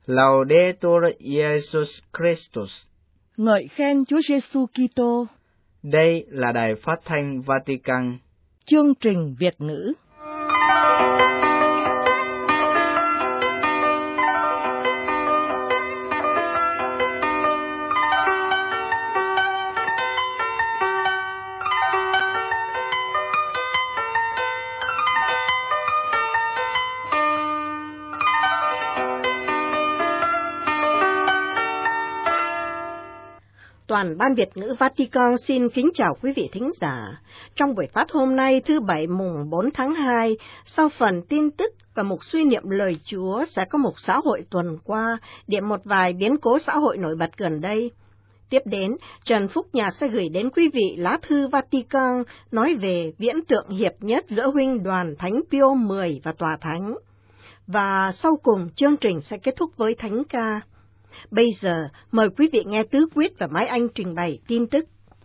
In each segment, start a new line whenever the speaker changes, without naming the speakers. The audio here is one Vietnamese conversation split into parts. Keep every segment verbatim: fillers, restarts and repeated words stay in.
Laudetur Jesus Christus.
Ngợi khen Chúa Giêsu Kitô.
Đây là đài phát thanh Vatican.
Chương trình Việt ngữ. Toàn ban Việt ngữ Vatican xin kính chào quý vị thính giả. Trong buổi phát hôm nay thứ Bảy mùng bốn tháng hai, sau phần tin tức và mục suy niệm lời Chúa sẽ có mục xã hội tuần qua, điểm một vài biến cố xã hội nổi bật gần đây. Tiếp đến, Trần Phúc Nhạc sẽ gửi đến quý vị lá thư Vatican nói về viễn tượng hiệp nhất giữa huynh đoàn Thánh Pio mười và Tòa Thánh. Và sau cùng, chương trình sẽ kết thúc với Thánh ca. Bây giờ, mời quý vị nghe Tứ Quyết và Mai Anh trình bày tin tức.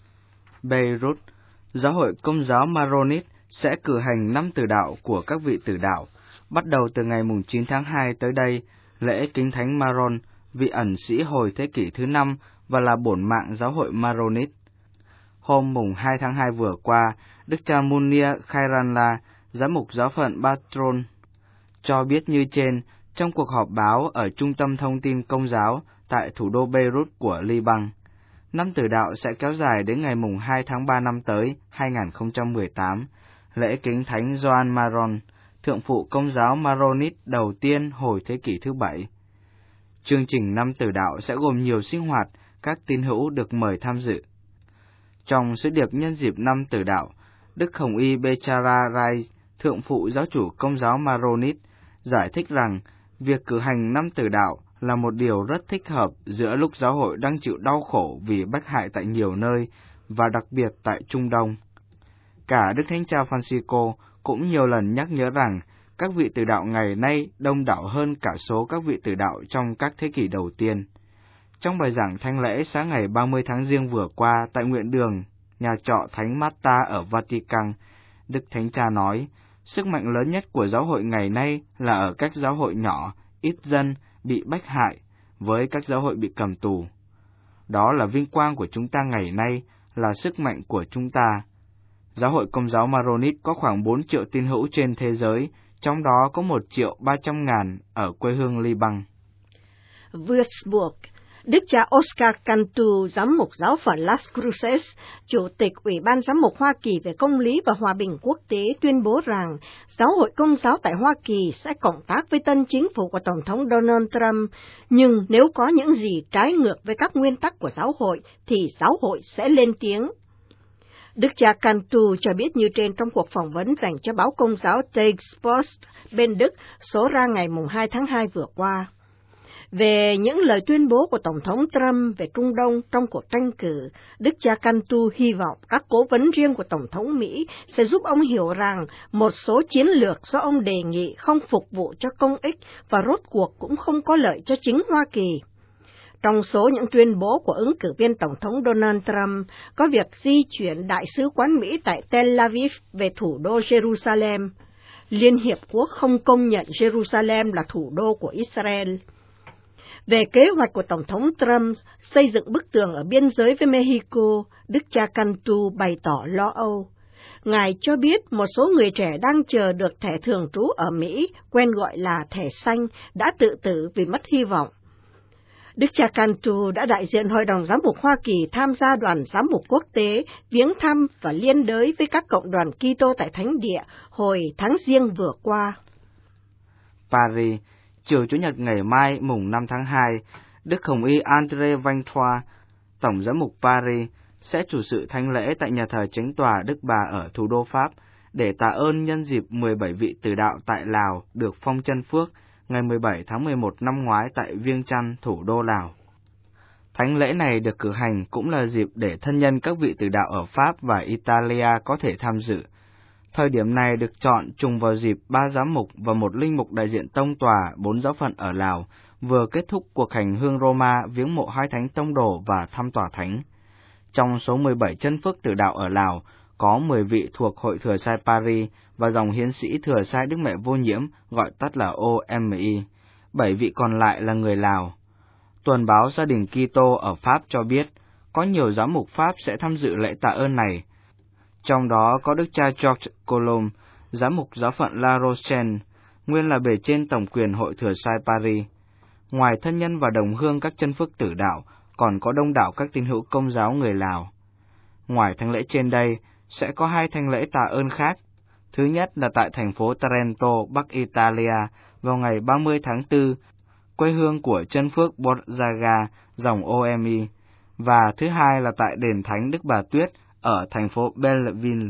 Beirut, Giáo hội Công giáo Maronit sẽ cử hành năm tử đạo của các vị tử đạo, bắt đầu từ ngày chín tháng hai tới đây, lễ kính thánh Maron, vị ẩn sĩ hồi thế kỷ thứ năm và là bổn mạng giáo hội Maronit. Hôm mùng hai tháng hai vừa qua, Đức cha Munir Khairanla, giám mục giáo phận Patron, cho biết như trên trong cuộc họp báo ở Trung tâm Thông tin Công giáo tại thủ đô Beirut của Liban. Năm tử đạo sẽ kéo dài đến ngày mùng hai tháng ba năm tới, hai nghìn không trăm mười tám, lễ kính thánh Gioan Maron, thượng phụ Công giáo Maronit đầu tiên hồi thế kỷ thứ bảy. Chương trình năm tử đạo sẽ gồm nhiều sinh hoạt, các tín hữu được mời tham dự. Trong sứ điệp nhân dịp năm tử đạo, Đức Hồng Y Bechara Rai, thượng phụ giáo chủ Công giáo Maronit, giải thích rằng việc cử hành năm tử đạo là một điều rất thích hợp giữa lúc giáo hội đang chịu đau khổ vì bách hại tại nhiều nơi, và đặc biệt tại Trung Đông. Cả Đức Thánh Cha Francisco cũng nhiều lần nhắc nhớ rằng các vị tử đạo ngày nay đông đảo hơn cả số các vị tử đạo trong các thế kỷ đầu tiên. Trong bài giảng thánh lễ sáng ngày ba mươi tháng Giêng vừa qua tại nguyện đường, nhà trọ Thánh Marta ở Vatican, Đức Thánh Cha nói, sức mạnh lớn nhất của giáo hội ngày nay là ở các giáo hội nhỏ, ít dân, bị bách hại, với các giáo hội bị cầm tù. Đó là vinh quang của chúng ta ngày nay, là sức mạnh của chúng ta. Giáo hội Công giáo Maronit có khoảng bốn triệu tín hữu trên thế giới, trong đó có một triệu ba trăm ngàn ở quê hương Liban.
Würzburg, Đức cha Oscar Cantu, giám mục giáo phận Las Cruces, chủ tịch Ủy ban Giám mục Hoa Kỳ về Công lý và Hòa bình Quốc tế tuyên bố rằng giáo hội Công giáo tại Hoa Kỳ sẽ cộng tác với tân chính phủ của Tổng thống Donald Trump, nhưng nếu có những gì trái ngược với các nguyên tắc của giáo hội thì giáo hội sẽ lên tiếng. Đức cha Cantu cho biết như trên trong cuộc phỏng vấn dành cho báo Công giáo Tagespost bên Đức số ra ngày hai tháng hai vừa qua. Về những lời tuyên bố của Tổng thống Trump về Trung Đông trong cuộc tranh cử, Đức cha Cantu hy vọng các cố vấn riêng của Tổng thống Mỹ sẽ giúp ông hiểu rằng một số chiến lược do ông đề nghị không phục vụ cho công ích và rốt cuộc cũng không có lợi cho chính Hoa Kỳ. Trong số những tuyên bố của ứng cử viên Tổng thống Donald Trump có việc di chuyển Đại sứ quán Mỹ tại Tel Aviv về thủ đô Jerusalem. Liên Hiệp Quốc không công nhận Jerusalem là thủ đô của Israel. Về kế hoạch của Tổng thống Trump xây dựng bức tường ở biên giới với Mexico, Đức cha Cantu bày tỏ lo âu. Ngài cho biết một số người trẻ đang chờ được thẻ thường trú ở Mỹ, quen gọi là thẻ xanh, đã tự tử vì mất hy vọng. Đức cha Cantu đã đại diện Hội đồng Giám mục Hoa Kỳ tham gia đoàn giám mục quốc tế, viếng thăm và liên đới với các cộng đoàn Kitô tại Thánh Địa hồi tháng Giêng vừa qua.
Paris, chiều Chủ nhật ngày mai mùng năm tháng hai, Đức Hồng Y André Vantois, Tổng giám mục Paris, sẽ chủ sự thánh lễ tại nhà thờ Chánh tòa Đức Bà ở thủ đô Pháp để tạ ơn nhân dịp mười bảy vị tử đạo tại Lào được phong chân phước ngày mười bảy tháng mười một năm ngoái tại Viêng Chăn, thủ đô Lào. Thánh lễ này được cử hành cũng là dịp để thân nhân các vị tử đạo ở Pháp và Italia có thể tham dự. Thời điểm này được chọn trùng vào dịp ba giám mục và một linh mục đại diện tông tòa bốn giáo phận ở Lào vừa kết thúc cuộc hành hương Roma viếng mộ hai thánh tông đồ và thăm tòa thánh. Trong số mười bảy chân phước tử đạo ở Lào, có mười vị thuộc Hội Thừa Sai Paris và dòng hiến sĩ Thừa Sai Đức Mẹ Vô Nhiễm, gọi tắt là O M I, bảy vị còn lại là người Lào. Tuần báo Gia đình Kitô ở Pháp cho biết, có nhiều giám mục Pháp sẽ tham dự lễ tạ ơn này. Trong đó có Đức cha Georges Coulomb, giám mục giáo phận La Rochelle, nguyên là bề trên tổng quyền Hội Thừa Sai Paris. Ngoài thân nhân và đồng hương các chân phước tử đạo, còn có đông đảo các tín hữu Công giáo người Lào. Ngoài thánh lễ trên đây, sẽ có hai thánh lễ tạ ơn khác. Thứ nhất là tại thành phố Trento, Bắc Italia, vào ngày ba mươi tháng tư, quê hương của chân phước Borgia, dòng ô em i, và thứ hai là tại đền Thánh Đức Bà Tuyết ở thành phố Belleville,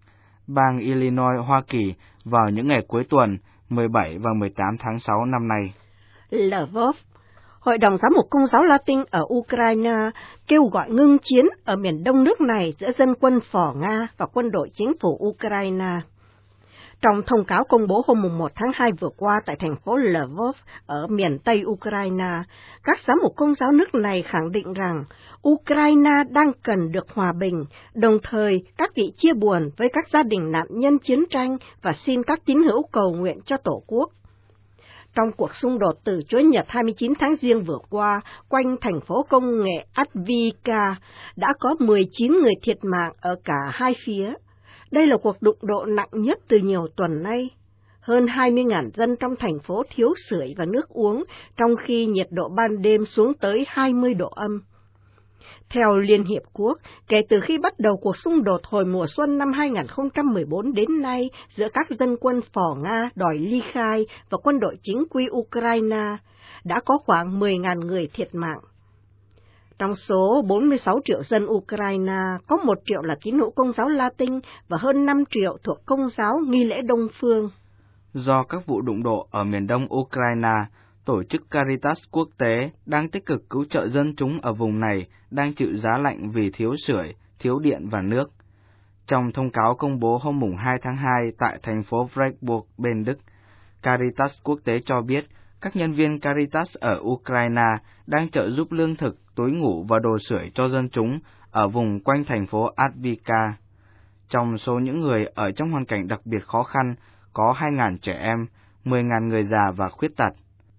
bang Illinois, Hoa Kỳ, vào những ngày cuối tuần mười bảy và mười tám tháng sáu năm nay.
Lvov, Hội đồng Giám mục Công giáo Latin ở Ukraine kêu gọi ngưng chiến ở miền đông nước này giữa dân quân phò Nga và quân đội chính phủ Ukraine. Trong thông cáo công bố hôm một tháng hai vừa qua tại thành phố Lvov ở miền Tây Ukraine, các giám mục Công giáo nước này khẳng định rằng Ukraine đang cần được hòa bình, đồng thời các vị chia buồn với các gia đình nạn nhân chiến tranh và xin các tín hữu cầu nguyện cho Tổ quốc. Trong cuộc xung đột từ Chủ nhật hai mươi chín tháng Giêng vừa qua, quanh thành phố công nghệ Avdiivka, đã có mười chín người thiệt mạng ở cả hai phía. Đây là cuộc đụng độ nặng nhất từ nhiều tuần nay. Hơn hai mươi nghìn dân trong thành phố thiếu sưởi và nước uống, trong khi nhiệt độ ban đêm xuống tới hai mươi độ âm. Theo Liên Hiệp Quốc, kể từ khi bắt đầu cuộc xung đột hồi mùa xuân năm hai nghìn không trăm mười bốn đến nay giữa các dân quân phò Nga đòi ly khai và quân đội chính quy Ukraine, đã có khoảng mười nghìn người thiệt mạng. Trong số bốn mươi sáu triệu dân Ukraine, có một triệu là tín hữu Công giáo Latin và hơn năm triệu thuộc Công giáo nghi lễ Đông phương.
Do các vụ đụng độ ở miền đông Ukraine, tổ chức Caritas quốc tế đang tích cực cứu trợ dân chúng ở vùng này đang chịu giá lạnh vì thiếu sưởi, thiếu điện và nước. Trong thông cáo công bố hôm hai tháng hai tại thành phố Freiburg bên Đức, Caritas quốc tế cho biết các nhân viên Caritas ở Ukraine đang trợ giúp lương thực, túi ngủ và đồ sưởi cho dân chúng ở vùng quanh thành phố Avdiivka. Trong số những người ở trong hoàn cảnh đặc biệt khó khăn, có hai nghìn trẻ em, mười nghìn người già và khuyết tật.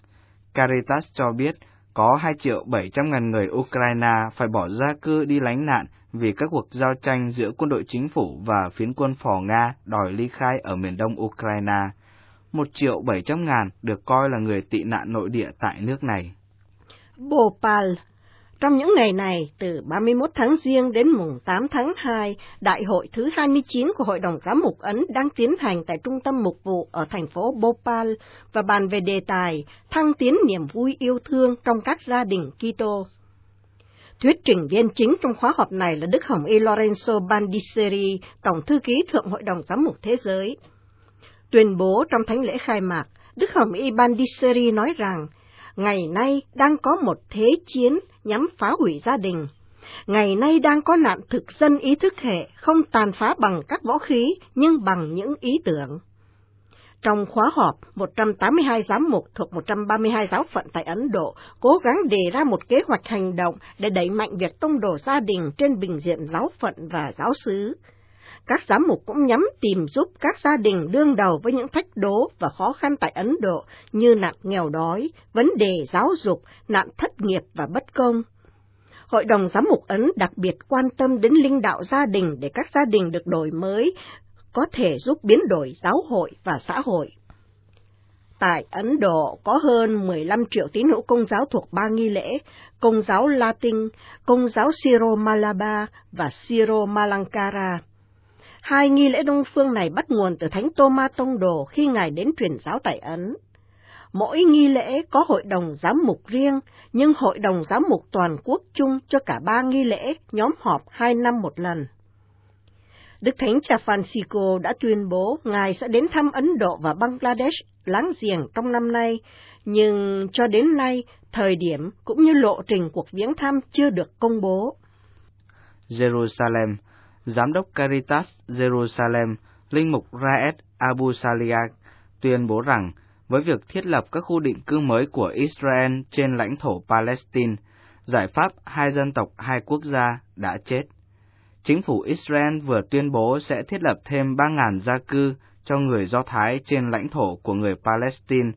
Caritas cho biết có hai triệu bảy trăm nghìn người Ukraine phải bỏ gia cư đi lánh nạn vì các cuộc giao tranh giữa quân đội chính phủ và phiến quân phò Nga đòi ly khai ở miền đông Ukraine. một triệu bảy trăm nghìn được coi là người tị nạn nội địa tại nước này.
Bhopal. Trong những ngày này, từ ba mươi mốt tháng Giêng đến mùng tám tháng hai, Đại hội thứ hai mươi chín của Hội đồng Giám mục Ấn đang tiến hành tại Trung tâm Mục vụ ở thành phố Bhopal và bàn về đề tài thăng tiến niềm vui yêu thương trong các gia đình Kitô. Thuyết trình viên chính trong khóa họp này là Đức Hồng Y Lorenzo Bandiceri, Tổng thư ký Thượng Hội đồng Giám mục Thế giới. Tuyên bố trong thánh lễ khai mạc, Đức Hồng Y Bandiceri nói rằng, ngày nay đang có một thế chiến nhắm phá hủy gia đình. Ngày nay đang có nạn thực dân ý thức hệ, không tàn phá bằng các võ khí, nhưng bằng những ý tưởng. Trong khóa họp, một trăm tám mươi hai giám mục thuộc một trăm ba mươi hai giáo phận tại Ấn Độ cố gắng đề ra một kế hoạch hành động để đẩy mạnh việc tông đồ gia đình trên bình diện giáo phận và giáo xứ. Các giám mục cũng nhắm tìm giúp các gia đình đương đầu với những thách đố và khó khăn tại Ấn Độ như nạn nghèo đói, vấn đề giáo dục, nạn thất nghiệp và bất công. Hội đồng Giám mục Ấn đặc biệt quan tâm đến linh đạo gia đình để các gia đình được đổi mới, có thể giúp biến đổi giáo hội và xã hội. Tại Ấn Độ có hơn mười lăm triệu tín hữu Công giáo thuộc ba nghi lễ, Công giáo Latin, Công giáo Syro-Malabar và Syro-Malankara. Hai nghi lễ Đông phương này bắt nguồn từ Thánh Tô-ma Tông Đồ khi Ngài đến truyền giáo tại Ấn. Mỗi nghi lễ có hội đồng giám mục riêng, nhưng hội đồng giám mục toàn quốc chung cho cả ba nghi lễ nhóm họp hai năm một lần. Đức Thánh Cha Francisco đã tuyên bố Ngài sẽ đến thăm Ấn Độ và Bangladesh láng giềng trong năm nay, nhưng cho đến nay, thời điểm cũng như lộ trình cuộc viếng thăm chưa được công bố.
Jerusalem. Giám đốc Caritas Jerusalem, Linh mục Raed Abu Saliak, tuyên bố rằng với việc thiết lập các khu định cư mới của Israel trên lãnh thổ Palestine, giải pháp hai dân tộc hai quốc gia đã chết. Chính phủ Israel vừa tuyên bố sẽ thiết lập thêm ba nghìn gia cư cho người Do Thái trên lãnh thổ của người Palestine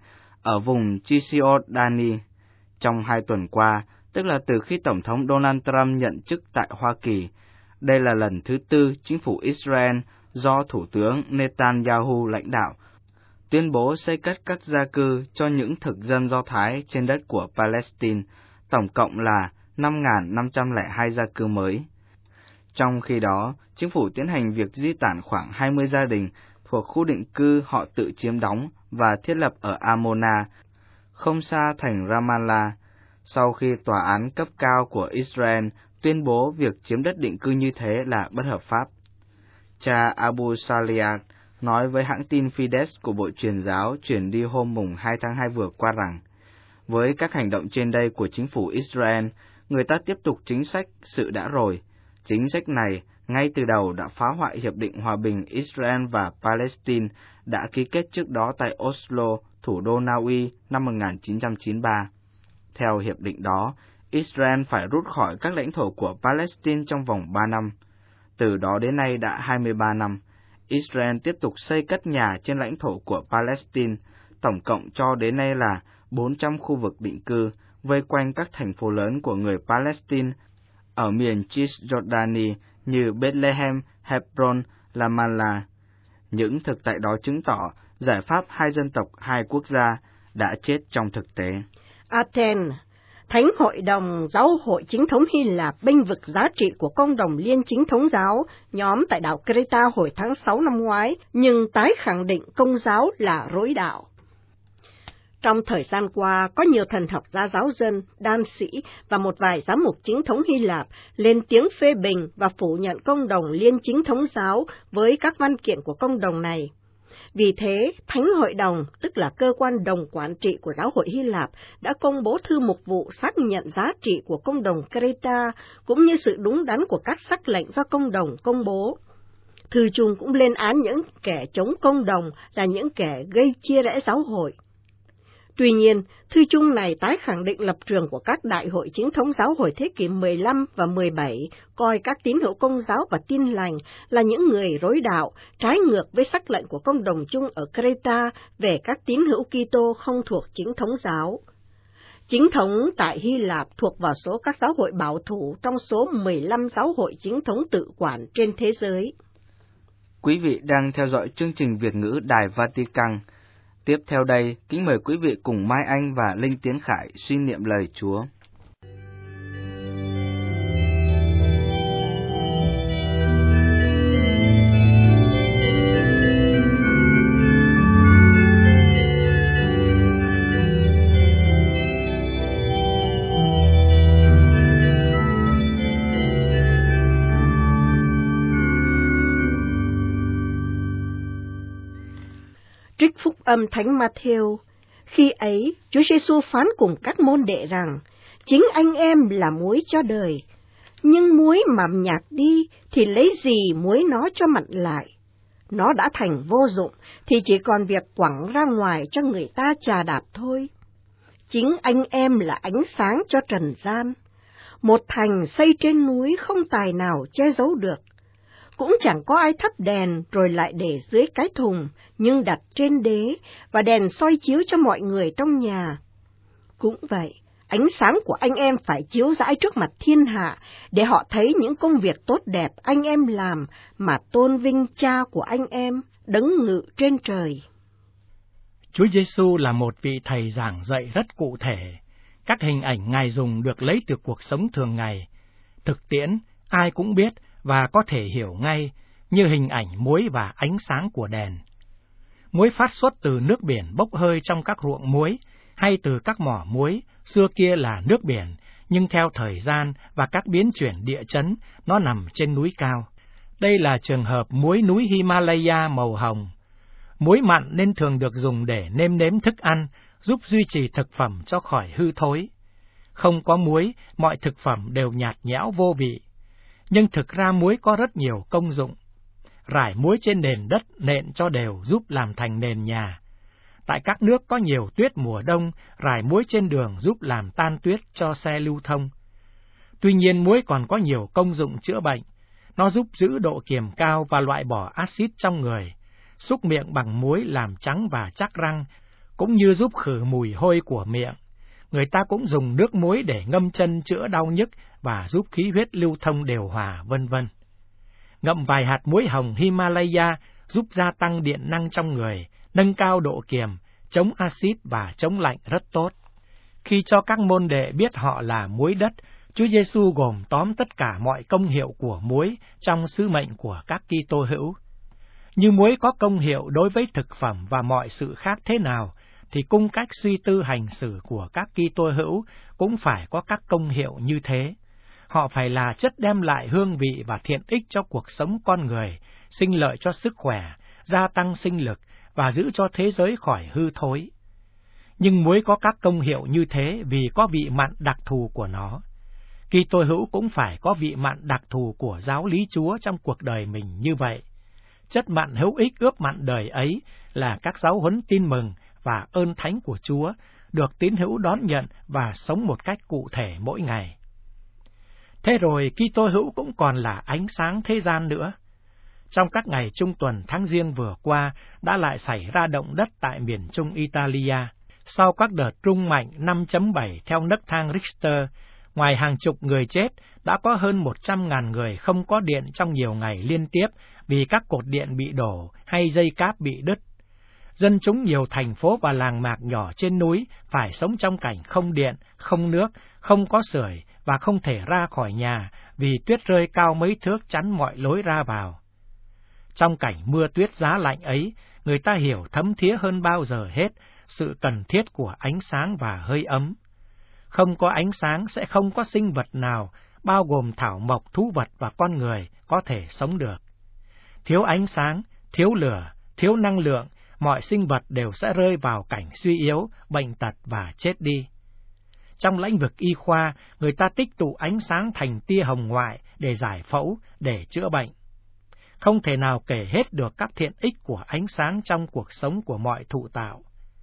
ở vùng Cisjordania. Trong hai tuần qua, tức là từ khi Tổng thống Donald Trump nhận chức tại Hoa Kỳ, đây là lần thứ tư chính phủ Israel do Thủ tướng Netanyahu lãnh đạo tuyên bố xây cất các gia cư cho những thực dân Do Thái trên đất của Palestine, tổng cộng là năm nghìn năm trăm lẻ hai gia cư mới. Trong khi đó, chính phủ tiến hành việc di tản khoảng hai mươi gia đình thuộc khu định cư họ tự chiếm đóng và thiết lập ở Amona, không xa thành Ramallah, sau khi tòa án cấp cao của Israel tuyên bố việc chiếm đất định cư như thế là bất hợp pháp. Cha Abu Saliat nói với hãng tin Fides của Bộ Truyền giáo chuyển đi hôm mùng hai tháng hai vừa qua rằng, với các hành động trên đây của chính phủ Israel, người ta tiếp tục chính sách sự đã rồi. Chính sách này ngay từ đầu đã phá hoại Hiệp định Hòa bình Israel và Palestine đã ký kết trước đó tại Oslo, thủ đô Na Uy năm một nghìn chín trăm chín mươi ba. Theo hiệp định đó, Israel phải rút khỏi các lãnh thổ của Palestine trong vòng ba năm. Từ đó đến nay đã hai mươi ba năm, Israel tiếp tục xây cất nhà trên lãnh thổ của Palestine, tổng cộng cho đến nay là bốn trăm khu vực định cư, vây quanh các thành phố lớn của người Palestine ở miền Cisjordania như Bethlehem, Hebron, Ramallah. Những thực tại đó chứng tỏ giải pháp hai dân tộc, hai quốc gia đã chết trong thực tế.
Athens, Thánh Hội đồng Giáo hội Chính thống Hy Lạp bênh vực giá trị của công đồng Liên Chính thống giáo nhóm tại đảo Creta hồi tháng sáu năm ngoái, nhưng tái khẳng định Công giáo là rối đạo. Trong thời gian qua, có nhiều thần học gia giáo dân, đan sĩ và một vài giám mục chính thống Hy Lạp lên tiếng phê bình và phủ nhận công đồng Liên Chính thống giáo với các văn kiện của công đồng này. Vì thế, Thánh Hội đồng, tức là cơ quan đồng quản trị của Giáo hội Hy Lạp, đã công bố thư mục vụ xác nhận giá trị của công đồng Creta, cũng như sự đúng đắn của các sắc lệnh do công đồng công bố. Thư chung cũng lên án những kẻ chống công đồng là những kẻ gây chia rẽ giáo hội. Tuy nhiên, thư chung này tái khẳng định lập trường của các đại hội chính thống giáo hội thế kỷ mười lăm và mười bảy, coi các tín hữu Công giáo và Tin lành là những người rối đạo, trái ngược với sắc lệnh của công đồng chung ở Creta về các tín hữu Kitô không thuộc chính thống giáo. Chính thống tại Hy Lạp thuộc vào số các giáo hội bảo thủ trong số mười lăm giáo hội chính thống tự quản trên thế giới.
Quý vị đang theo dõi chương trình Việt ngữ Đài Vatican. Tiếp theo đây, kính mời quý vị cùng Mai Anh và Linh Tiến Khải suy niệm lời Chúa.
Trích phúc âm Thánh Matthew. Khi ấy, Chúa Giêsu phán cùng các môn đệ rằng, chính anh em là muối cho đời, nhưng muối mà nhạt đi thì lấy gì muối nó cho mặn lại? Nó đã thành vô dụng thì chỉ còn việc quẳng ra ngoài cho người ta chà đạp thôi. Chính anh em là ánh sáng cho trần gian. Một thành xây trên núi không tài nào che giấu được. Cũng chẳng có ai thắp đèn rồi lại để dưới cái thùng, nhưng đặt trên đế, và đèn soi chiếu cho mọi người trong nhà. Cũng vậy, ánh sáng của anh em phải chiếu rãi trước mặt thiên hạ, để họ thấy những công việc tốt đẹp anh em làm, mà tôn vinh Cha của anh em, đấng ngự trên trời.
Chúa Giêsu là một vị thầy giảng dạy rất cụ thể. Các hình ảnh Ngài dùng được lấy từ cuộc sống thường ngày. Thực tiễn, ai cũng biết và có thể hiểu ngay, như hình ảnh muối và ánh sáng của đèn. Muối phát xuất từ nước biển bốc hơi trong các ruộng muối, hay từ các mỏ muối, xưa kia là nước biển, nhưng theo thời gian và các biến chuyển địa chấn, nó nằm trên núi cao. Đây là trường hợp muối núi Himalaya màu hồng. Muối mặn nên thường được dùng để nêm nếm thức ăn, giúp duy trì thực phẩm cho khỏi hư thối. Không có muối, mọi thực phẩm đều nhạt nhẽo vô vị. Nhưng thực ra muối có rất nhiều công dụng. Rải muối trên nền đất nện cho đều giúp làm thành nền nhà. Tại các nước có nhiều tuyết mùa đông, rải muối trên đường giúp làm tan tuyết cho xe lưu thông. Tuy nhiên muối còn có nhiều công dụng chữa bệnh. Nó giúp giữ độ kiềm cao và loại bỏ axit trong người. Xúc miệng bằng muối làm trắng và chắc răng, cũng như giúp khử mùi hôi của miệng. Người ta cũng dùng nước muối để ngâm chân chữa đau nhức và giúp khí huyết lưu thông đều hòa, vân vân. Ngậm vài hạt muối hồng Himalaya giúp gia tăng điện năng trong người, nâng cao độ kiềm, chống axit và chống lạnh rất tốt. Khi cho các môn đệ biết họ là muối đất, Chúa Giêsu gồm tóm tất cả mọi công hiệu của muối trong sứ mệnh của các Kitô hữu. Như muối có công hiệu đối với thực phẩm và mọi sự khác thế nào, thì cung cách suy tư hành xử của các Kitô hữu cũng phải có các công hiệu như thế. Họ phải là chất đem lại hương vị và thiện ích cho cuộc sống con người, sinh lợi cho sức khỏe, gia tăng sinh lực và giữ cho thế giới khỏi hư thối. Nhưng muối có các công hiệu như thế vì có vị mặn đặc thù của nó. Kitô hữu cũng phải có vị mặn đặc thù của giáo lý Chúa trong cuộc đời mình như vậy. Chất mặn hữu ích ướp mặn đời ấy là các giáo huấn tin mừng và ơn thánh của Chúa, được tín hữu đón nhận và sống một cách cụ thể mỗi ngày. Thế rồi Kitô hữu cũng còn là ánh sáng thế gian nữa. Trong các ngày trung tuần tháng Giêng vừa qua đã lại xảy ra động đất tại miền trung Italia. Sau các đợt rung mạnh năm chấm bảy theo nấc thang Richter, ngoài hàng chục người chết, đã có hơn một trăm ngàn người không có điện trong nhiều ngày liên tiếp vì các cột điện bị đổ hay dây cáp bị đứt. Dân chúng nhiều thành phố và làng mạc nhỏ trên núi phải sống trong cảnh không điện, không nước, không có sưởi và không thể ra khỏi nhà vì tuyết rơi cao mấy thước chắn mọi lối ra vào. Trong cảnh mưa tuyết giá lạnh ấy, người ta hiểu thấm thía hơn bao giờ hết sự cần thiết của ánh sáng và hơi ấm. Không có ánh sáng sẽ không có sinh vật nào, bao gồm thảo mộc, thú vật và con người, có thể sống được. Thiếu ánh sáng, thiếu lửa, thiếu năng lượng, mọi sinh vật đều sẽ rơi vào cảnh suy yếu, bệnh tật và chết đi. Trong lĩnh vực y khoa, người ta tích tụ ánh sáng thành tia hồng ngoại để giải phẫu, để chữa bệnh. Không thể nào kể hết được các thiện ích của ánh sáng trong cuộc sống của mọi thụ tạo.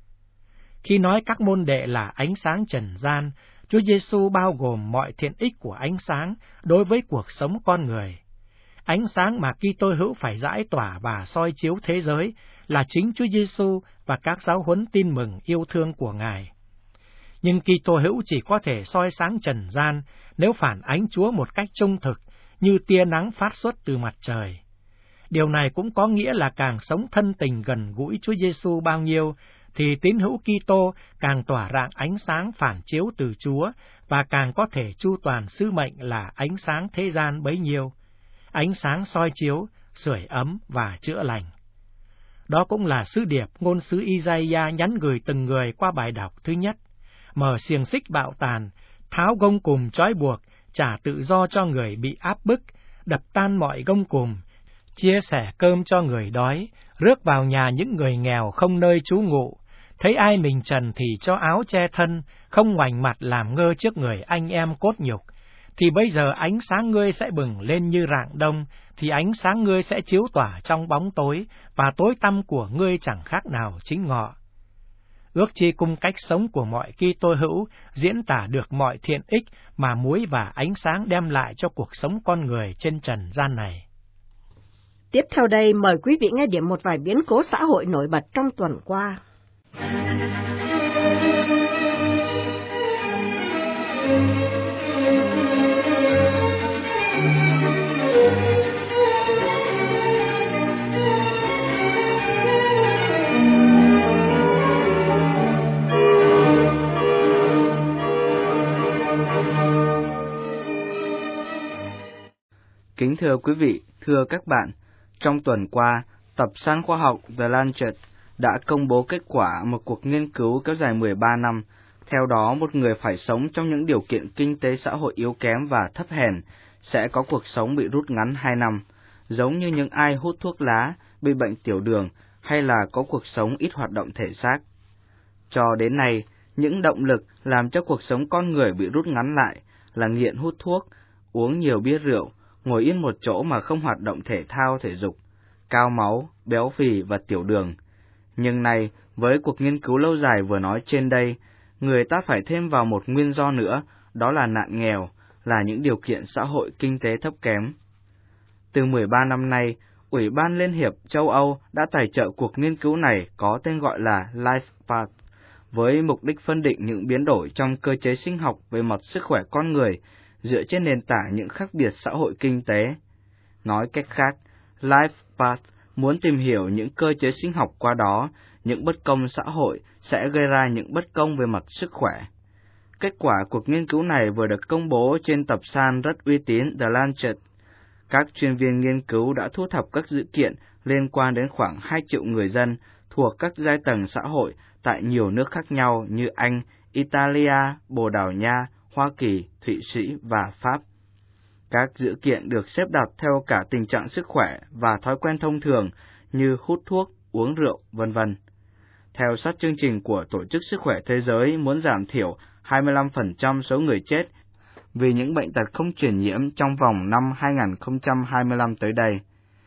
Khi nói các môn đệ là ánh sáng trần gian, Chúa Giêsu bao gồm mọi thiện ích của ánh sáng đối với cuộc sống con người. Ánh sáng mà Kitô hữu phải rải tỏa và soi chiếu thế giới là chính Chúa Giêsu và các giáo huấn tin mừng yêu thương của Ngài. Nhưng Kitô hữu chỉ có thể soi sáng trần gian nếu phản ánh Chúa một cách trung thực, như tia nắng phát xuất từ mặt trời. Điều này cũng có nghĩa là càng sống thân tình gần gũi Chúa Giêsu bao nhiêu, thì tín hữu Kitô càng tỏa rạng ánh sáng phản chiếu từ Chúa và càng có thể chu toàn sứ mệnh là ánh sáng thế gian bấy nhiêu, ánh sáng soi chiếu, sưởi ấm và chữa lành. Đó cũng là sứ điệp ngôn sứ Isaiah nhắn gửi từng người qua bài đọc thứ nhất: mở xiềng xích bạo tàn, tháo gông cùm trói buộc, trả tự do cho người bị áp bức, đập tan mọi gông cùm, chia sẻ cơm cho người đói, rước vào nhà những người nghèo không nơi trú ngụ, thấy ai mình trần thì cho áo che thân, không ngoảnh mặt làm ngơ trước người anh em cốt nhục. Thì bây giờ ánh sáng ngươi sẽ bừng lên như rạng đông, thì ánh sáng ngươi sẽ chiếu tỏa trong bóng tối, và tối tăm của ngươi chẳng khác nào chính ngọ. Ước chi cung cách sống của mọi Kitô hữu diễn tả được mọi thiện ích mà muối và ánh sáng đem lại cho cuộc sống con người trên trần gian này.
Tiếp theo đây mời quý vị nghe điểm một vài biến cố xã hội nổi bật trong tuần qua.
Kính thưa quý vị, thưa các bạn, trong tuần qua, tập san khoa học The Lancet đã công bố kết quả một cuộc nghiên cứu kéo dài mười ba năm. Theo đó, một người phải sống trong những điều kiện kinh tế xã hội yếu kém và thấp hèn sẽ có cuộc sống bị rút ngắn hai năm, giống như những ai hút thuốc lá, bị bệnh tiểu đường hay là có cuộc sống ít hoạt động thể xác. Cho đến nay, những động lực làm cho cuộc sống con người bị rút ngắn lại là nghiện hút thuốc, uống nhiều bia rượu, ngồi yên một chỗ mà không hoạt động thể thao thể dục, cao máu, béo phì và tiểu đường. Nhưng nay, với cuộc nghiên cứu lâu dài vừa nói trên đây, người ta phải thêm vào một nguyên do nữa, đó là nạn nghèo, là những điều kiện xã hội kinh tế thấp kém. Từ mười ba năm nay, Ủy ban Liên hiệp châu Âu đã tài trợ cuộc nghiên cứu này có tên gọi là Life Path. với mục đích phân định những biến đổi trong cơ chế sinh học về mặt sức khỏe con người dựa trên nền tảng những khác biệt xã hội kinh tế. Nói cách khác, LifePath muốn tìm hiểu những cơ chế sinh học qua đó, những bất công xã hội sẽ gây ra những bất công về mặt sức khỏe. Kết quả cuộc nghiên cứu này vừa được công bố trên tập san rất uy tín The Lancet. Các chuyên viên nghiên cứu đã thu thập các dữ kiện liên quan đến khoảng hai triệu người dân thuộc các giai tầng xã hội tại nhiều nước khác nhau như Anh, Italia, Bồ Đào Nha, Hoa Kỳ, Thụy Sĩ và Pháp. Các dữ kiện được xếp đặt theo cả tình trạng sức khỏe và thói quen thông thường như hút thuốc, uống rượu, vân vân. Theo sát chương trình của Tổ chức Sức khỏe Thế giới muốn giảm thiểu hai mươi lăm phần trăm số người chết vì những bệnh tật không truyền nhiễm trong vòng năm hai nghìn không trăm hai mươi lăm tới đây.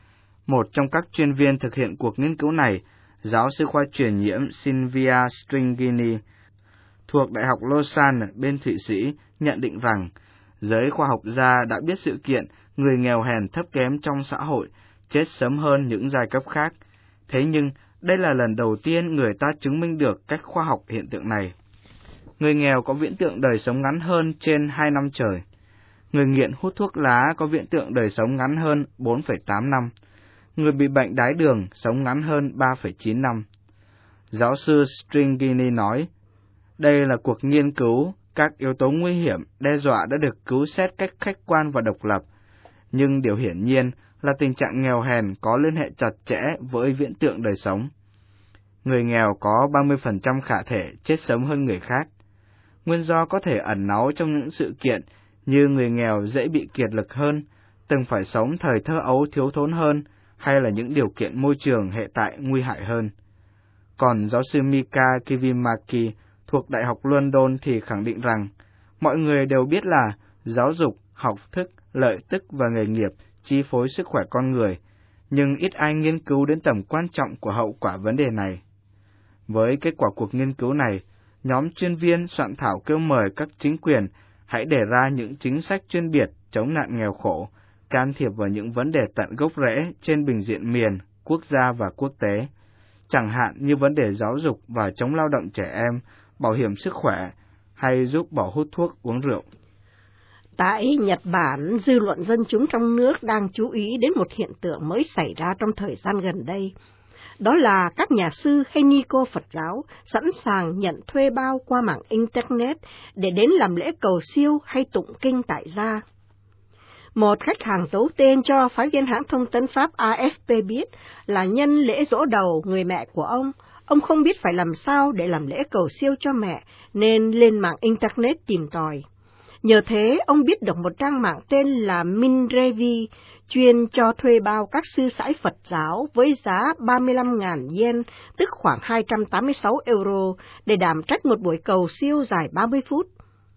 Một trong các chuyên viên thực hiện cuộc nghiên cứu này, giáo sư khoa truyền nhiễm Silvia Stringini, thuộc Đại học Lausanne bên Thụy Sĩ, nhận định rằng giới khoa học gia đã biết sự kiện người nghèo hèn thấp kém trong xã hội chết sớm hơn những giai cấp khác. Thế nhưng, đây là lần đầu tiên người ta chứng minh được cách khoa học hiện tượng này. Người nghèo có viễn tượng đời sống ngắn hơn trên hai năm trời. Người nghiện hút thuốc lá có viễn tượng đời sống ngắn hơn bốn phẩy tám năm. Người bị bệnh đái đường sống ngắn hơn ba phẩy chín năm. Giáo sư Stringini nói, đây là cuộc nghiên cứu, các yếu tố nguy hiểm, đe dọa đã được cứu xét cách khách quan và độc lập. Nhưng điều hiển nhiên là tình trạng nghèo hèn có liên hệ chặt chẽ với viễn tượng đời sống. Người nghèo có ba mươi phần trăm khả thể chết sớm hơn người khác. Nguyên do có thể ẩn náu trong những sự kiện như người nghèo dễ bị kiệt lực hơn, từng phải sống thời thơ ấu thiếu thốn hơn, hay là những điều kiện môi trường hệ tại nguy hại hơn. Còn giáo sư Mika Kivimaki thuộc Đại học London thì khẳng định rằng, mọi người đều biết là giáo dục, học thức, lợi tức và nghề nghiệp chi phối sức khỏe con người, nhưng ít ai nghiên cứu đến tầm quan trọng của hậu quả vấn đề này. Với kết quả cuộc nghiên cứu này, nhóm chuyên viên soạn thảo kêu mời các chính quyền hãy đề ra những chính sách chuyên biệt chống nạn nghèo khổ, can thiệp vào những vấn đề tận gốc rễ trên bình diện miền, quốc gia và quốc tế, chẳng hạn như vấn đề giáo dục và chống lao động trẻ em, bảo hiểm sức khỏe, hay giúp bỏ hút thuốc, uống rượu.
Tại Nhật Bản, dư luận dân chúng trong nước đang chú ý đến một hiện tượng mới xảy ra trong thời gian gần đây. Đó là các nhà sư hay ni cô Phật giáo sẵn sàng nhận thuê bao qua mạng Internet để đến làm lễ cầu siêu hay tụng kinh tại gia. Một khách hàng giấu tên cho phái viên hãng thông tấn Pháp A F P biết là nhân lễ giỗ đầu người mẹ của ông, ông không biết phải làm sao để làm lễ cầu siêu cho mẹ, nên lên mạng Internet tìm tòi. Nhờ thế, ông biết được một trang mạng tên là Minrevi, chuyên cho thuê bao các sư sãi Phật giáo với giá ba mươi lăm nghìn yen, tức khoảng hai trăm tám mươi sáu euro, để đảm trách một buổi cầu siêu dài ba mươi phút.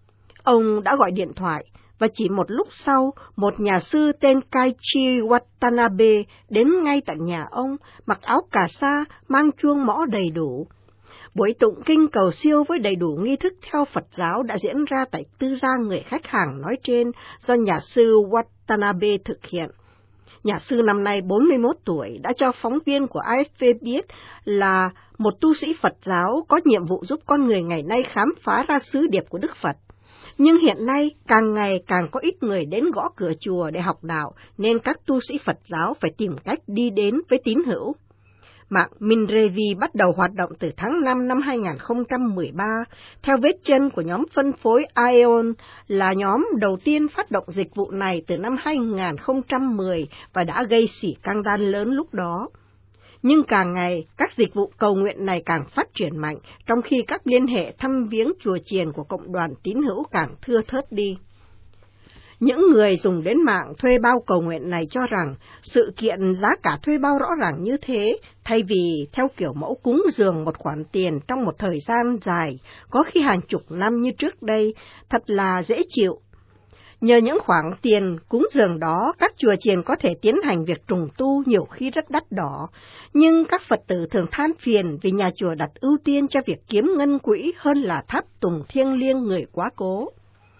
Ông đã gọi điện thoại, và chỉ một lúc sau, một nhà sư tên Kaichi Watanabe đến ngay tận nhà ông, mặc áo cà sa, mang chuông mõ đầy đủ. Buổi tụng kinh cầu siêu với đầy đủ nghi thức theo Phật giáo đã diễn ra tại tư gia người khách hàng nói trên do nhà sư Watanabe thực hiện. Nhà sư năm nay bốn mươi mốt tuổi đã cho phóng viên của A F P biết là một tu sĩ Phật giáo có nhiệm vụ giúp con người ngày nay khám phá ra sứ điệp của Đức Phật. Nhưng hiện nay càng ngày càng có ít người đến gõ cửa chùa để học đạo, nên các tu sĩ Phật giáo phải tìm cách đi đến với tín hữu. Mạng Minrevi bắt đầu hoạt động từ tháng năm năm hai nghìn không trăm mười ba, theo vết chân của nhóm phân phối Aeon, là nhóm đầu tiên phát động dịch vụ này từ năm hai nghìn không trăm mười và đã gây xỉ căng đan lớn lúc đó. Nhưng càng ngày, các dịch vụ cầu nguyện này càng phát triển mạnh, trong khi các liên hệ thăm viếng chùa chiền của cộng đoàn tín hữu càng thưa thớt đi. Những người dùng đến mạng thuê bao cầu nguyện này cho rằng sự kiện giá cả thuê bao rõ ràng như thế, thay vì theo kiểu mẫu cúng dường một khoản tiền trong một thời gian dài, có khi hàng chục năm như trước đây, thật là dễ chịu. Nhờ những khoản tiền cúng dường đó, các chùa chiền có thể tiến hành việc trùng tu nhiều khi rất đắt đỏ, nhưng các Phật tử thường than phiền vì nhà chùa đặt ưu tiên cho việc kiếm ngân quỹ hơn là tháp tùng thiêng liêng người quá cố.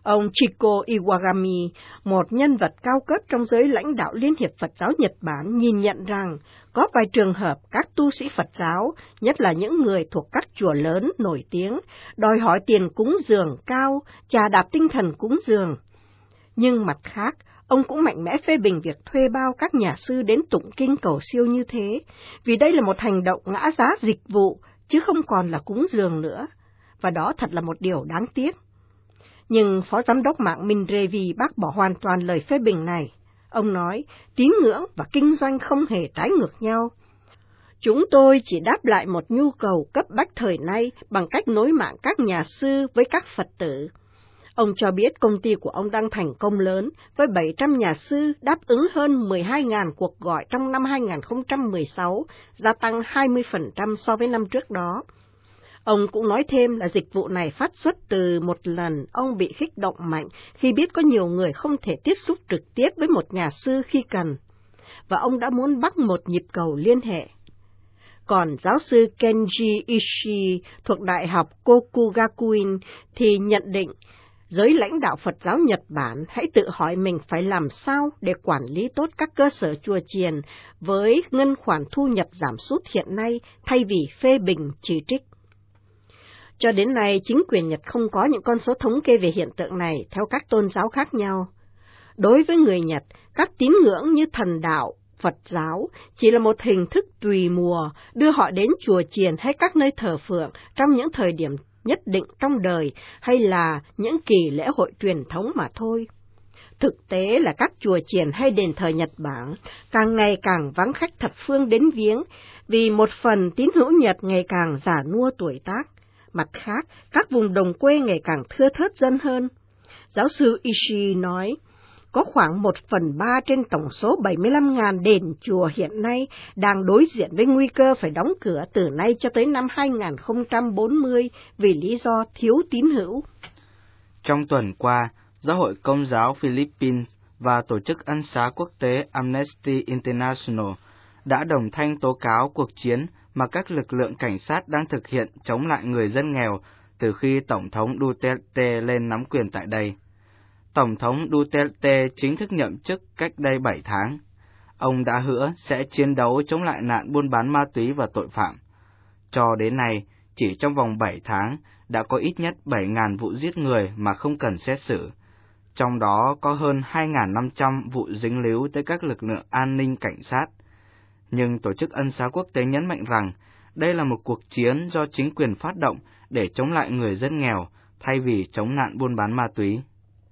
Ông Chico Iwagami, một nhân vật cao cấp trong giới lãnh đạo Liên hiệp Phật giáo Nhật Bản, nhìn nhận rằng có vài trường hợp các tu sĩ Phật giáo, nhất là những người thuộc các chùa lớn nổi tiếng, đòi hỏi tiền cúng dường cao, chà đạp tinh thần cúng dường. Nhưng mặt khác, ông cũng mạnh mẽ phê bình việc thuê bao các nhà sư đến tụng kinh cầu siêu như thế, vì đây là một hành động ngã giá dịch vụ, chứ không còn là cúng dường nữa, và đó thật là một điều đáng tiếc. Nhưng Phó Giám đốc mạng Mindrevi bác bỏ hoàn toàn lời phê bình này. Ông nói, tín ngưỡng và kinh doanh không hề trái ngược nhau. Chúng tôi chỉ đáp lại một nhu cầu cấp bách thời nay bằng cách nối mạng các nhà sư với các Phật tử. Ông cho biết công ty của ông đang thành công lớn, với bảy trăm nhà sư đáp ứng hơn mười hai nghìn cuộc gọi trong năm hai nghìn không trăm mười sáu, gia tăng hai mươi phần trăm so với năm trước đó. Ông cũng nói thêm là dịch vụ này phát xuất từ một lần ông bị kích động mạnh khi biết có nhiều người không thể tiếp xúc trực tiếp với một nhà sư khi cần, và ông đã muốn bắt một nhịp cầu liên hệ. Còn giáo sư Kenji Ishii thuộc Đại học Kokugakuin thì nhận định, giới lãnh đạo Phật giáo Nhật Bản hãy tự hỏi mình phải làm sao để quản lý tốt các cơ sở chùa chiền với ngân khoản thu nhập giảm sút hiện nay thay vì phê bình chỉ trích. Cho đến nay, chính quyền Nhật không có những con số thống kê về hiện tượng này theo các tôn giáo khác nhau. Đối với người Nhật, các tín ngưỡng như thần đạo, Phật giáo chỉ là một hình thức tùy mùa đưa họ đến chùa chiền hay các nơi thờ phượng trong những thời điểm nhất định trong đời hay là những kỳ lễ hội truyền thống mà thôi. Thực tế là các chùa chiền hay đền thờ Nhật Bản càng ngày càng vắng khách thập phương đến viếng vì một phần tín hữu Nhật ngày càng già nua tuổi tác. Mặt khác, các vùng đồng quê ngày càng thưa thớt dân hơn. Giáo sư Ishii nói, có khoảng một phần ba trên tổng số bảy mươi lăm nghìn đền chùa hiện nay đang đối diện với nguy cơ phải đóng cửa từ nay cho tới năm hai nghìn không trăm bốn mươi vì lý do thiếu tín hữu.
Trong tuần qua, Giáo hội Công giáo Philippines và Tổ chức Ân xá Quốc tế Amnesty International đã đồng thanh tố cáo cuộc chiến mà các lực lượng cảnh sát đang thực hiện chống lại người dân nghèo từ khi Tổng thống Duterte lên nắm quyền tại đây. Tổng thống Duterte chính thức nhậm chức cách đây bảy tháng. Ông đã hứa sẽ chiến đấu chống lại nạn buôn bán ma túy và tội phạm. Cho đến nay, chỉ trong vòng bảy tháng đã có ít nhất bảy nghìn vụ giết người mà không cần xét xử. Trong đó có hơn hai nghìn năm trăm vụ dính líu tới các lực lượng an ninh cảnh sát. Nhưng Tổ chức Ân xá Quốc tế nhấn mạnh rằng đây là một cuộc chiến do chính quyền phát động để chống lại người dân nghèo thay vì chống nạn buôn bán ma túy.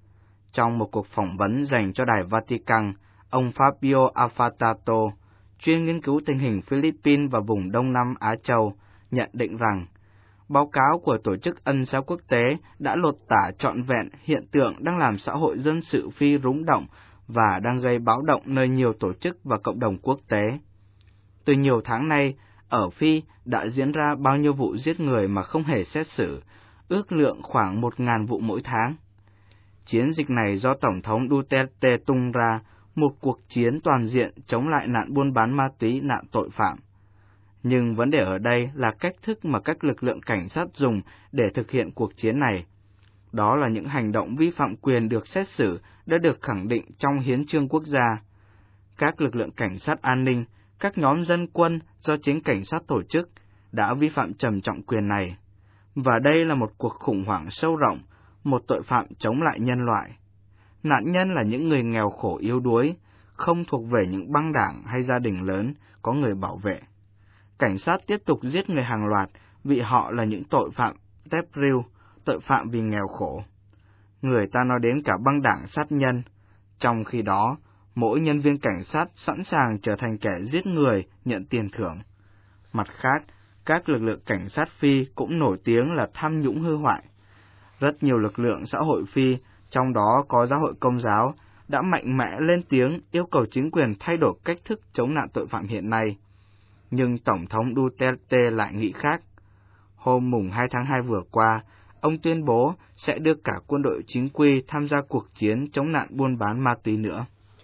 Trong một cuộc phỏng vấn dành cho Đài Vatican, ông Fabio Affatato, chuyên nghiên cứu tình hình Philippines và vùng Đông Nam Á Châu, nhận định rằng báo cáo của Tổ chức Ân xá Quốc tế đã lột tả trọn vẹn hiện tượng đang làm xã hội dân sự Phi rúng động và đang gây báo động nơi nhiều tổ chức và cộng đồng quốc tế. Từ nhiều tháng nay, ở Phi đã diễn ra bao nhiêu vụ giết người mà không hề xét xử, ước lượng khoảng một nghìn vụ mỗi tháng. Chiến dịch này do Tổng thống Duterte tung ra, một cuộc chiến toàn diện chống lại nạn buôn bán ma túy, nạn tội phạm. Nhưng vấn đề ở đây là cách thức mà các lực lượng cảnh sát dùng để thực hiện cuộc chiến này. Đó là những hành động vi phạm quyền được xét xử đã được khẳng định trong hiến chương quốc gia. Các lực lượng cảnh sát an ninh, các nhóm dân quân do chính cảnh sát tổ chức đã vi phạm trầm trọng quyền này. Và đây là một cuộc khủng hoảng sâu rộng, một tội phạm chống lại nhân loại. Nạn nhân là những người nghèo khổ yếu đuối, không thuộc về những băng đảng hay gia đình lớn có người bảo vệ. Cảnh sát tiếp tục giết người hàng loạt vì họ là những tội phạm tép riu, tội phạm vì nghèo khổ. Người ta nói đến cả băng đảng sát nhân, trong khi đó, mỗi nhân viên cảnh sát sẵn sàng trở thành kẻ giết người nhận tiền thưởng. Mặt khác, các lực lượng cảnh sát Phi cũng nổi tiếng là tham nhũng hư hoại. Rất nhiều lực lượng xã hội Phi, trong đó có Giáo hội Công giáo, đã mạnh mẽ lên tiếng yêu cầu chính quyền thay đổi cách thức chống nạn tội phạm hiện nay. Nhưng Tổng thống Duterte lại nghĩ khác. Hôm mùng hai tháng hai vừa qua, ông tuyên bố sẽ đưa cả quân đội chính quy tham gia cuộc chiến chống nạn buôn bán ma túy nữa.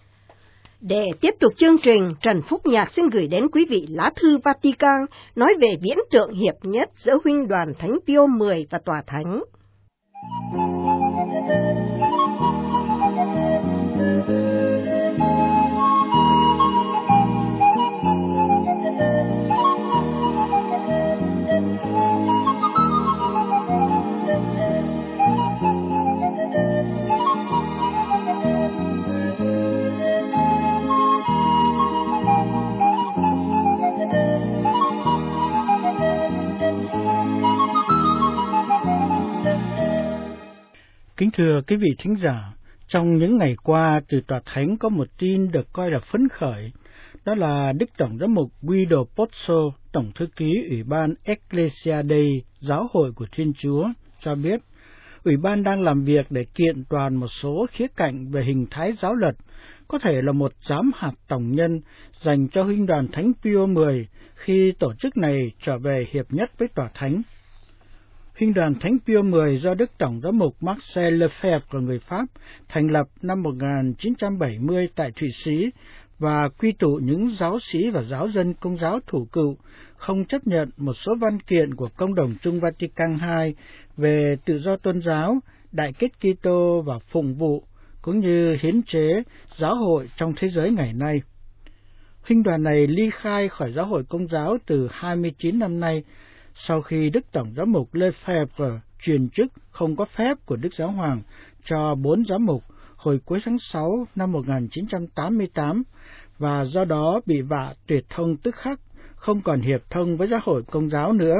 Để tiếp tục chương trình, Trần Phúc Nhạc xin gửi đến quý vị lá thư Vatican nói về viễn tượng hiệp nhất giữa huynh đoàn Thánh Pio mười và Tòa Thánh.
Kính thưa quý vị thính giả, trong những ngày qua, từ Tòa Thánh có một tin được coi là phấn khởi. Đó là Đức Tổng giám mục Guido Pozzo, Tổng thư ký Ủy ban Ecclesia Dei, Giáo hội của Thiên Chúa, cho biết Ủy ban đang làm việc để kiện toàn một số khía cạnh về hình thái giáo luật, có thể là một giám hạt tổng nhân dành cho Huynh đoàn Thánh Pio mười khi tổ chức này trở về hiệp nhất với Tòa Thánh. Huynh đoàn Thánh Pio mười do Đức Tổng giám mục Marcel Lefebvre của người Pháp thành lập năm một nghìn chín trăm bảy mươi tại Thụy Sĩ và quy tụ những giáo sĩ và giáo dân Công giáo thủ cựu không chấp nhận một số văn kiện của Công đồng chung Vatican hai về tự do tôn giáo, Đại kết Kitô và phụng vụ, cũng như hiến chế giáo hội trong thế giới ngày nay. Huynh đoàn này ly khai khỏi giáo hội Công giáo từ hai mươi chín năm nay, sau khi Đức Tổng giám mục Lefebvre truyền chức không có phép của Đức Giáo Hoàng cho bốn giám mục hồi cuối tháng sáu năm một nghìn chín trăm tám mươi tám, và do đó bị vạ tuyệt thông tức khắc, không còn hiệp thông với giáo hội Công giáo nữa.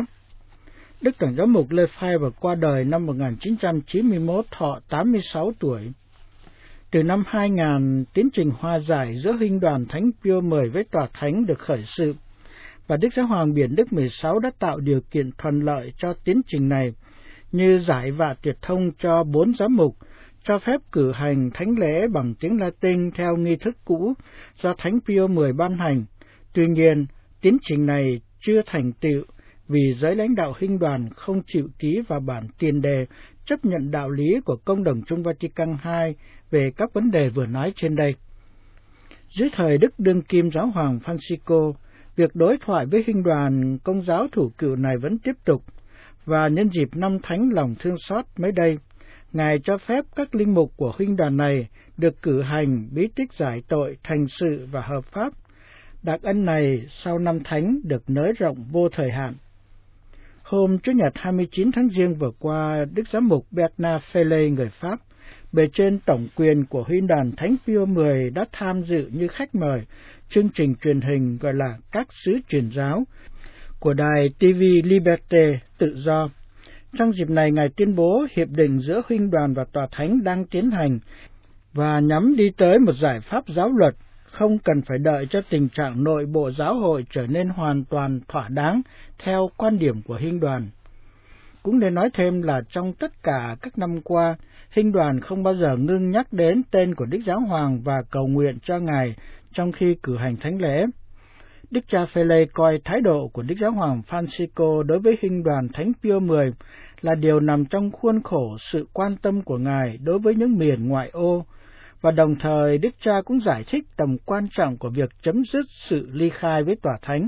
Đức Tổng giám mục Lefebvre qua đời năm một nghìn chín trăm chín mươi mốt, thọ tám mươi sáu tuổi. Từ năm hai nghìn, tiến trình hòa giải giữa Huynh đoàn Thánh Pio mười với Tòa Thánh được khởi sự, và Đức Giáo Hoàng Biển Đức mười sáu đã tạo điều kiện thuận lợi cho tiến trình này, như giải vạ tuyệt thông cho bốn giám mục, cho phép cử hành thánh lễ bằng tiếng Latin theo nghi thức cũ do Thánh Pio mười ban hành. Tuy nhiên, tiến trình này chưa thành tựu vì giới lãnh đạo Huynh đoàn không chịu ký vào bản tiền đề chấp nhận đạo lý của Công đồng chung Vatican hai về các vấn đề vừa nói trên đây. Dưới thời Đức Đương Kim Giáo hoàng Francisco, việc đối thoại với Huynh đoàn Công giáo thủ cựu này vẫn tiếp tục, và nhân dịp năm Thánh Lòng Thương Xót mới đây, Ngài cho phép các linh mục của Huynh đoàn này được cử hành bí tích giải tội thành sự và hợp pháp. Đặc ân này sau năm Thánh được nới rộng vô thời hạn. Hôm Chủ nhật hai mươi chín tháng Giêng vừa qua, Đức Giám mục Bernard Felley người Pháp, bề trên tổng quyền của Huynh đoàn Thánh Pio mười đã tham dự như khách mời chương trình truyền hình gọi là Các Sứ Truyền Giáo của đài ti vi Liberté Tự Do. Trong dịp này, Ngài tuyên bố hiệp định giữa Huynh đoàn và Tòa Thánh đang tiến hành và nhắm đi tới một giải pháp giáo luật, không cần phải đợi cho tình trạng nội bộ giáo hội trở nên hoàn toàn thỏa đáng theo quan điểm của Huynh đoàn. Cũng nên nói thêm là trong tất cả các năm qua, Huynh đoàn không bao giờ ngưng nhắc đến tên của Đức Giáo Hoàng và cầu nguyện cho Ngài trong khi cử hành thánh lễ. Đức cha Phêlê coi thái độ của Đức Giáo Hoàng Francisco đối với Huynh đoàn Thánh Pio mười là điều nằm trong khuôn khổ sự quan tâm của Ngài đối với những miền ngoại ô, và đồng thời Đức cha cũng giải thích tầm quan trọng của việc chấm dứt sự ly khai với Tòa Thánh.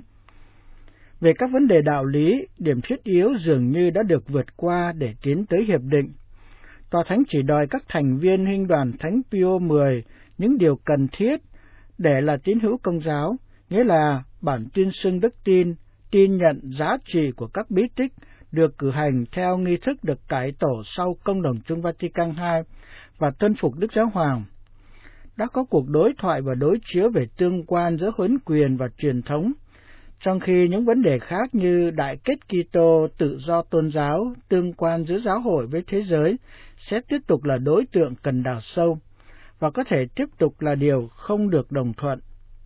Về các vấn đề đạo lý, điểm thiết yếu dường như đã được vượt qua để tiến tới hiệp định. Tòa Thánh chỉ đòi các thành viên Huynh đoàn Thánh Pio mười những điều cần thiết để là tín hữu Công giáo, nghĩa là bản tuyên xưng đức tin, tin nhận giá trị của các bí tích được cử hành theo nghi thức được cải tổ sau Công đồng chung Vatican hai và tuân phục Đức Giáo Hoàng. Đã có cuộc đối thoại và đối chiếu về tương quan giữa huấn quyền và truyền thống, trong khi những vấn đề khác như Đại kết Kitô, tự do tôn giáo, tương quan giữa giáo hội với thế giới sẽ tiếp tục là đối tượng cần đào sâu và có thể tiếp tục là điều không được đồng thuận.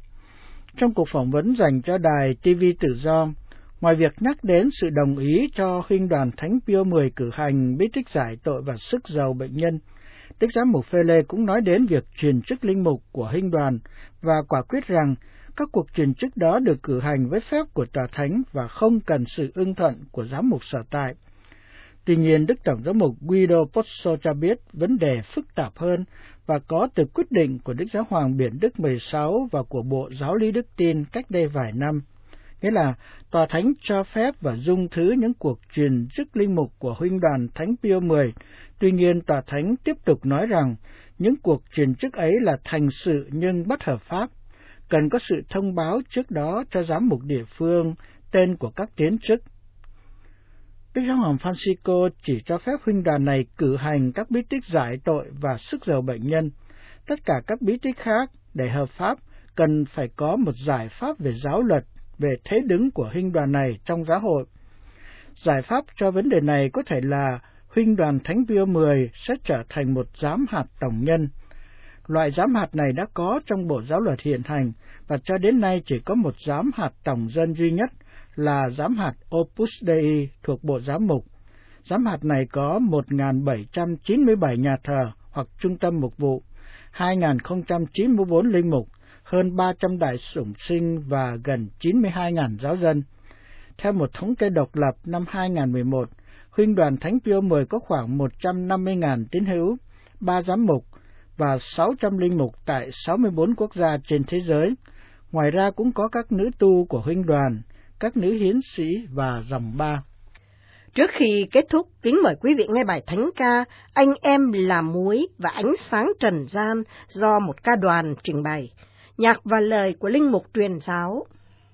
Trong cuộc phỏng vấn dành cho đài ti vi Tự Do, ngoài việc nhắc đến sự đồng ý cho Huynh đoàn Thánh Pio mười cử hành bí tích giải tội và sức giàu bệnh nhân, Đức Giám mục Phêlê cũng nói đến việc truyền chức linh mục của Huynh đoàn và quả quyết rằng các cuộc truyền chức đó được cử hành với phép của Tòa Thánh và không cần sự ưng thuận của giám mục sở tại. Tuy nhiên, Đức Tổng giám mục Guido Pozzo cho biết vấn đề phức tạp hơn và có từ quyết định của Đức Giáo Hoàng Biển Đức mười sáu và của Bộ Giáo lý Đức tin cách đây vài năm. Nghĩa là Tòa Thánh cho phép và dung thứ những cuộc truyền chức linh mục của Huynh đoàn Thánh Pio mười. Tuy nhiên, Tòa Thánh tiếp tục nói rằng những cuộc truyền chức ấy là thành sự nhưng bất hợp pháp, cần có sự thông báo trước đó cho giám mục địa phương, tên của các tiến chức. Đức Giáo hoàng Francisco chỉ cho phép huynh đoàn này cử hành các bí tích giải tội và sức giàu bệnh nhân. Tất cả các bí tích khác để hợp pháp cần phải có một giải pháp về giáo luật, về thế đứng của huynh đoàn này trong giáo hội. Giải pháp cho vấn đề này có thể là Huynh đoàn Thánh Pio mười sẽ trở thành một giám hạt tổng nhân. Loại giám hạt này đã có trong Bộ Giáo luật hiện hành, và cho đến nay chỉ có một giám hạt tổng dân duy nhất là giám hạt Opus Dei thuộc Bộ Giám mục. Giám hạt này có một nghìn bảy trăm chín mươi bảy nhà thờ hoặc trung tâm mục vụ, hai nghìn không trăm chín mươi bốn linh mục, hơn ba trăm đại sủng sinh và gần chín mươi hai nghìn giáo dân. Theo một thống kê độc lập năm hai nghìn không trăm mười một, Huynh đoàn Thánh Pio mười có khoảng một trăm năm mươi nghìn tín hữu, ba giám mục và sáu trăm linh mục tại sáu mươi bốn quốc gia trên thế giới. Ngoài ra cũng có các nữ tu của huynh đoàn, các nữ hiến sĩ và dòng ba.
Trước khi kết thúc, kính mời quý vị nghe bài thánh ca Anh Em Là Muối và Ánh Sáng Trần gian do một ca đoàn trình bày. Nhạc và lời của linh mục truyền giáo.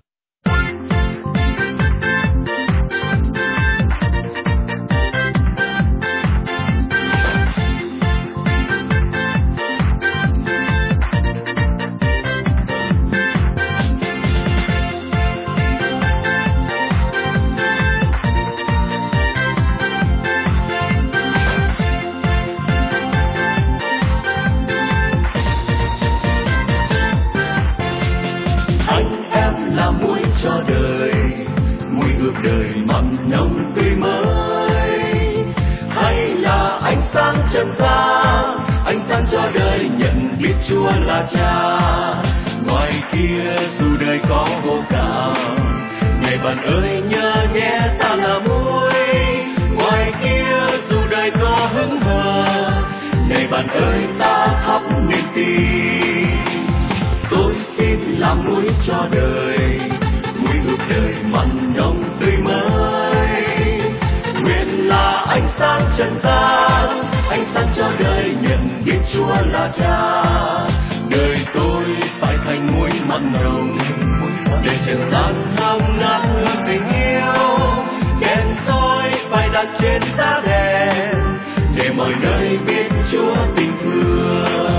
Đời mặn nồng tươi mới, hay là ánh sáng trần gian, ánh sáng cho đời nhận biết Chúa là Cha. Ngoài kia dù đời có vô cảm, này bạn ơi nhớ nhé ta là muối. Ngoài kia dù đời có hững hờ, này bạn ơi ta thắp niềm tin. Tôi xin làm muối cho đời, muối ướp đời mặn nồng tươi mới. Nguyện là ánh sáng trần gian, ánh sáng cho đời nhận biết Chúa là Cha. Đời tôi phải thành muối mặn nồng, để trần gian thơm ngát hương tình yêu. Đèn soi phải đặt trên giá đèn, để mọi nơi biết Chúa tình thương.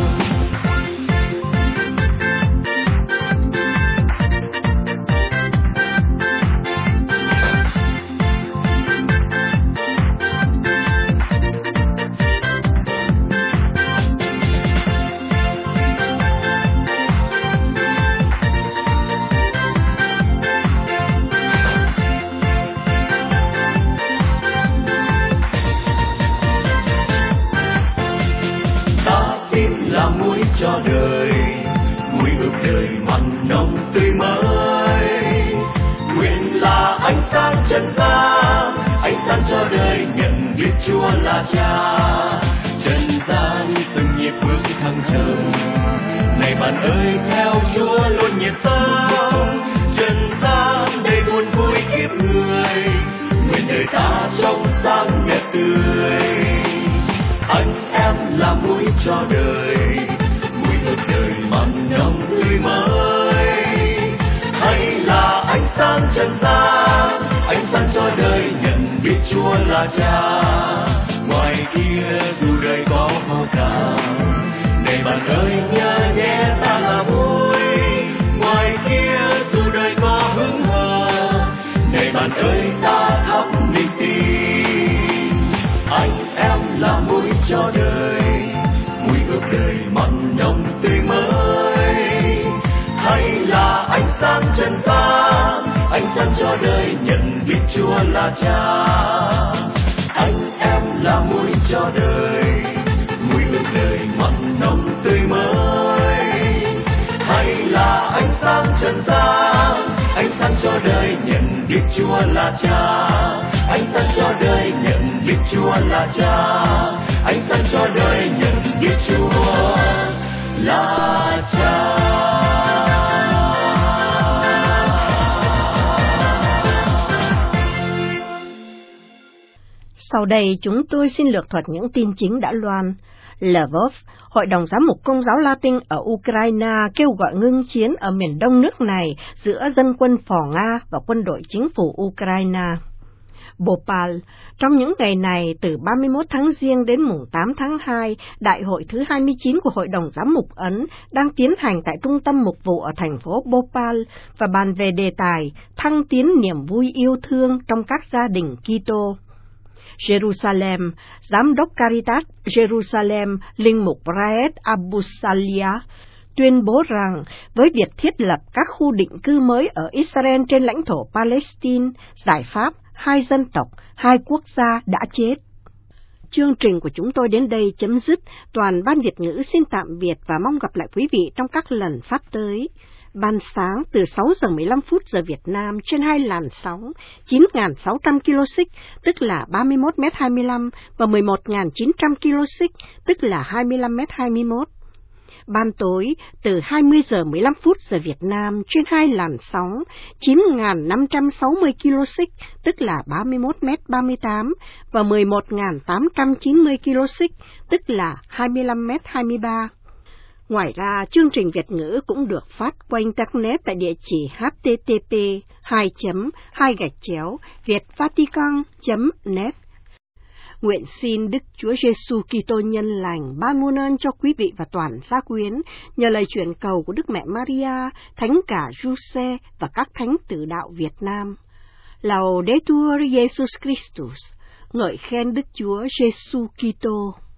Cho đời muối ướp đời mặn nồng tươi mới. Nguyện là ánh sáng trần gian, ánh sáng cho đời nhận biết Chúa là Cha. Trần gian từng nhịp bước thăng trầm, này bạn ơi theo Chúa luôn nhiệt tâm. Trần gian đầy buồn vui kiếp người, nguyện đời ta trong sáng đẹp tươi. Anh em là muối cho đời, đời mặn nồng tươi mới, hay là ánh sáng trần gian, ánh sáng cho đời nhận biết Chúa là Cha. Ngoài kia dù đời có vô cảm, này bạn ơi nhớ nhé ta là muối. Ngoài kia dù đời có hững hờ, này bạn ơi ta thắp niềm tin. Anh em là muối cho đời, muối ướp đời mặn nồng tươi mới, hay là ánh sáng trần gian, ánh sáng cho đời nhận biết Chúa là Cha. Anh em là muối cho đời, muối ướp đời mặn nồng tươi mới, hay là ánh sáng trần gian, ánh sáng cho đời nhận biết Chúa là Cha. Ánh sáng cho đời nhận biết Chúa là Cha, ánh sáng cho đời nhận biết Chúa là Cha.
Sau đây chúng tôi xin lược thuật những tin chính đã loan. Lvov, Hội đồng Giám mục Công giáo Latin ở Ukraine kêu gọi ngưng chiến ở miền đông nước này giữa dân quân phò Nga và quân đội chính phủ Ukraine. Bhopal, trong những ngày này từ ba mươi mốt tháng Giêng đến mùng tám tháng hai, đại hội thứ hai mươi chín của Hội đồng Giám mục Ấn đang tiến hành tại trung tâm mục vụ ở thành phố Bhopal và bàn về đề tài thăng tiến niềm vui yêu thương trong các gia đình Kitô. Jerusalem, Giám đốc Caritas Jerusalem, Linh mục Raed Abusalia, tuyên bố rằng với việc thiết lập các khu định cư mới ở Israel trên lãnh thổ Palestine, giải pháp hai dân tộc, hai quốc gia đã chết. Chương trình của chúng tôi đến đây chấm dứt. Toàn ban Việt ngữ xin tạm biệt và mong gặp lại quý vị trong các lần phát tới. Ban sáng từ sáu giờ mười lăm phút giờ Việt Nam trên hai làn sóng chín nghìn sáu trăm ki lô xích, tức là ba mươi mốt mét hai mươi lăm, và mười một nghìn chín trăm ki lô xích, tức là hai mươi lăm mét hai mươi mốt. Ban tối từ hai mươi giờ mười lăm phút giờ Việt Nam trên hai làn sóng chín nghìn năm trăm sáu mươi ki lô xích, tức là ba mươi mốt mét ba mươi tám, và mười một nghìn tám trăm chín mươi ki lô xích, tức là hai mươi lăm mét hai mươi ba. Ngoài ra, chương trình Việt ngữ cũng được phát qua Internet tại địa chỉ h t t p hai chấm hai gạch chéo vietvatican chấm net. Nguyện xin Đức Chúa Giêsu Kitô nhân lành ban muôn ơn cho quý vị và toàn gia quyến, nhờ lời chuyển cầu của Đức Mẹ Maria, Thánh cả Giuse và các thánh tử đạo Việt Nam. Laudetur Jesus Christus, ngợi khen Đức Chúa Giêsu Kitô.